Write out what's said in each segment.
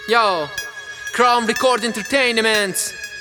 Yo, Crown Record Entertainment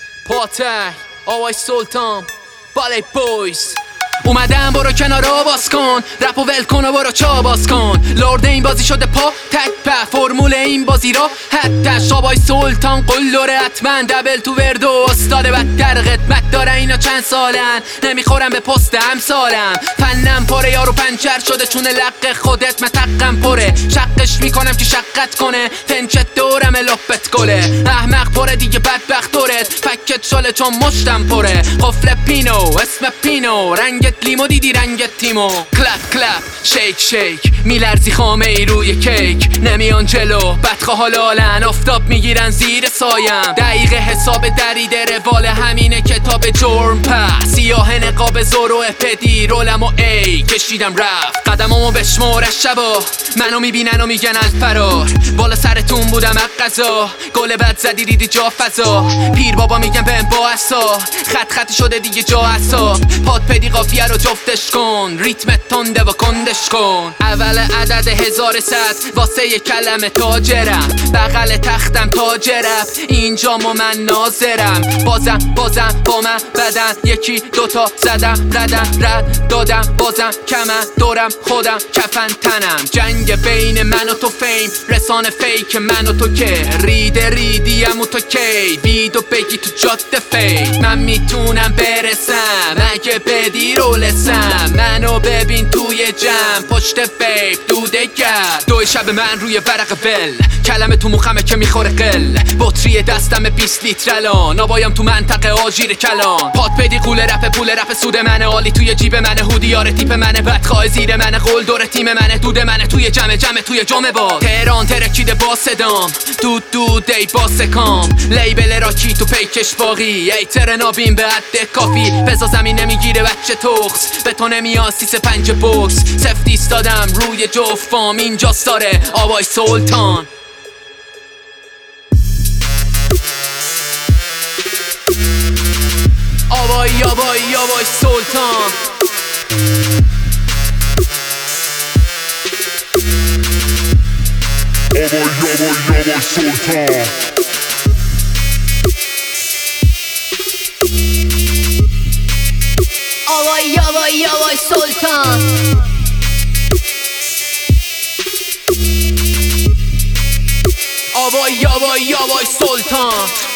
پاتر آوای سلطان بالای بویز اومدم برو کنار رو باز کن رپ و ول کن و برو چا باز کن لرد این بازی شده پا تک په فرمول این بازی را حتی شابای سلطان قلوره حتما دبل تو ورد و استاد بدتر قدمت داره اینا چند سالن نمیخورم به پست همسالم فنم پره یارو پنچر شده چون لق خودت متقم پره شقش میکنم که شقت کنه فنچت دورم لپت گله احمق پره دیگه بدبخت دورت فکت شاله چون مشتم پره قفل پینو اسم پینو رنگت لیمو دیدی رنگت تیمو کلپ کلپ شیک شیک میلرزی خامه ای روی کیک نمیان جلو بدخواه حالالن آفتاب میگیرن زیر سایم دقیقه حساب دریده روال همینه کتاب جرم پس سیاه نقاب زورو پدی رولم و ای کشیدم رفت قدمامو بشمار شبا منو میبینن و میگن الفرار بالا سرتون بودم اقضا گل بد زدی دیدی جا فضا پیر بابا میگن بهم با اصا خط خطی شده دیگه جا اصا پاد پدی قافیه رو جفتش کن ریتمت تنده و کندش کن اول عدد 1100 واسه یه کلمه تاجرم بغل تختم تاجرم اینجا من ناظرم بازم با من بدن یکی دوتا زدم ردم رد دادم بازم کمم دورم خودم کفن تنم جنگ بین من و تو فیم رسانه فیک من و تو که ریدیم و تو کی بیدو بگی تو جاده فیک من میتونم برسم اگه بدی رولسم منو ببین توی جمع پشت فیب دوده کرد دو شب من روی ورق ول کلمه تو مخمه که میخوره قل بطری دستم 20 لیتر الان نابایم تو منطقه آجیر کلان پاد بدی قول رپ پول رپ سود منه عالی توی جیب منه هودیار تیپ منه بدخواه زیر منه قول دور تیم منه دود منه توی جمع توی جمع با تهران ترکیده با صدام دود ای با سکام لیبل راکی تو پیکش باقی ای ترنابین به حد کافی بزا زمین نمیگیره بچه توخس به تو نمیاد 3-5 بوکس سفت ایستادم روی جفام اینجا ساره آوای سلطان آوای سلطان آوای سلطان آوای سلطان آوای سلطان